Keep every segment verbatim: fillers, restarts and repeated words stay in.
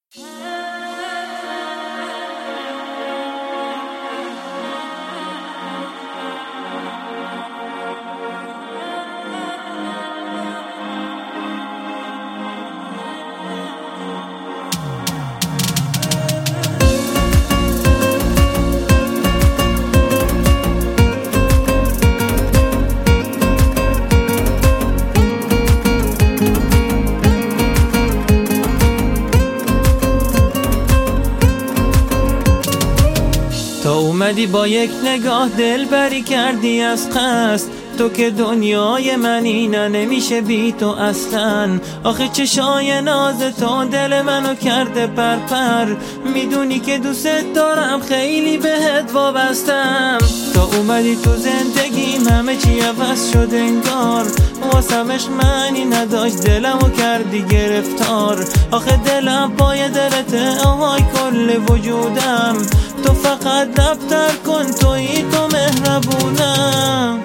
تو اومدی با یک نگاه دل بری کردی از قصد، تو که دنیای منی، نه نمیشه بی تو اصلا. آخه چشای ناز تو دل منو کرده پرپر، میدونی که دوست دارم خیلی بهت وابستم. تو اومدی تو زندگیم همه چی عوض شد انگار، واسمش معنی نداشت دلمو کردی گرفتار. آخه دلم پای دلته آهای کل وجودم، تو فقط دفتر کن تویی تو مهربونم.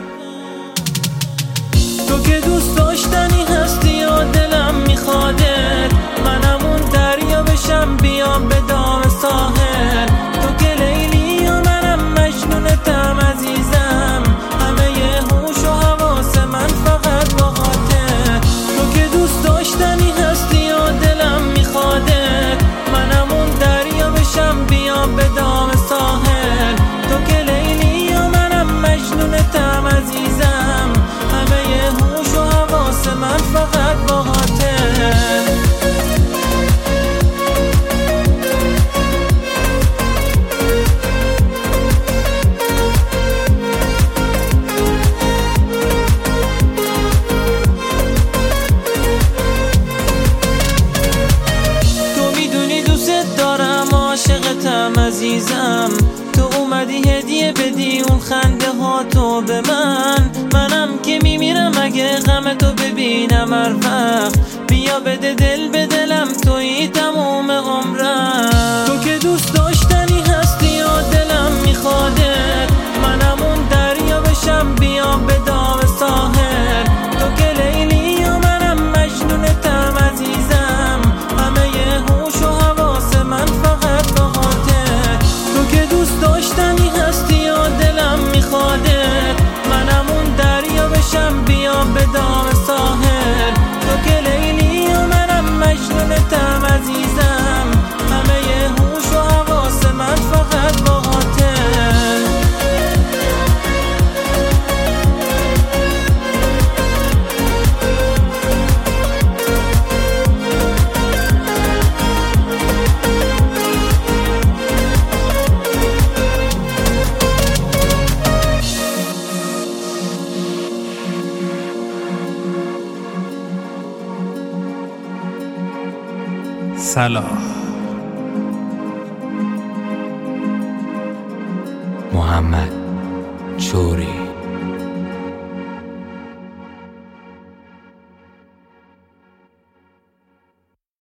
تو که دوست داشتنی هستی و دلم میخوادت، منم اون دریا بشم بیام به دام ساحل. تو که لیلی و منم مجنونتم عزیزم، همه ی هوش و حواس من فقط با خاطر. تو که دوست داشتنی هستی و دلم میخوادت، منم اون دریا بشم بیام به دام ساحل. تو که لیلی و منم مجنونتم عزیزم، همه ی هوش و حواس من فقط با خاطر. تو میدونی دوست دارم عاشقتم عزیزم، تو اومدی هدیه بدی اون خنده ها تو به من. منم که میمیرم اگه غم تو ببینم هر وقت، بیا بده دل به دلم تویی تموم عمرم. تو که دوست داشتنی هستی و دلم میخوادت، منم اون دریا بشم بیام به دام ساحل. تو که لیلی و منم مجنونتم عزیزم، همه ی هوش و حواس من فقط با خاطر. تو که دوست داشتنی هستی و دلم میخوادت، منم اون دریا بشم بیام به دام ساحل. تو که لیلی و منم مجنونتم عزیزم، همه ی هوش و حواس من فقط با خاطر. صلاح محمد شوری